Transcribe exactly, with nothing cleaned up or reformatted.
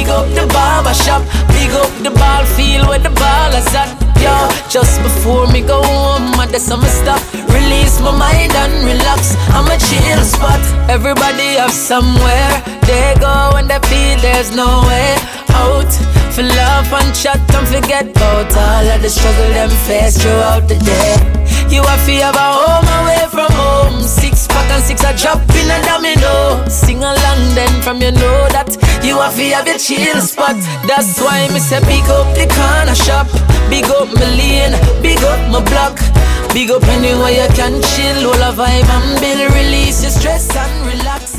Big up the barber shop, big up the ball field where the ball is at. Yo, just before me go home, I just I'ma stop, release my mind and relax. I'm a chill spot. Everybody have somewhere they go when they feel there's no way out. For love and chat and forget about all of the struggle them face throughout the day. You have to have a home away from home. Six pack and six a drop in a domino. Sing along then from you know that you have to have your chill spot. That's why me say big up the corner shop, big up my lane, big up my block, big up anywhere you can chill. All a vibe and build, release your stress and relax.